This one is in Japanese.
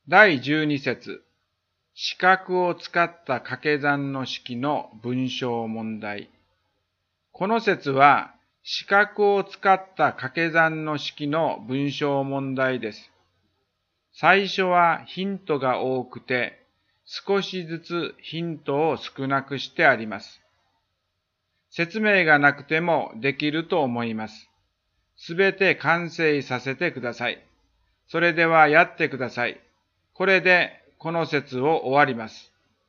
第12節、四角を使った掛け算の式の文章問題。この節は、四角を使った掛け算の式の文章問題です。最初はヒントが多くて、少しずつヒントを少なくしてあります。説明がなくてもできると思います。すべて完成させてください。それではやってください。これでこの節を終わります。